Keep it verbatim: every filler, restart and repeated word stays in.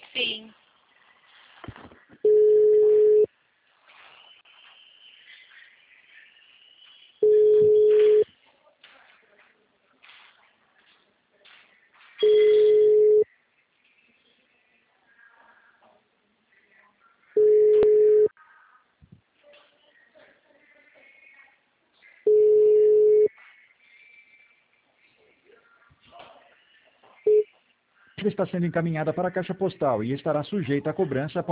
Sim. Está sendo encaminhada para a caixa postal e estará sujeita a cobrança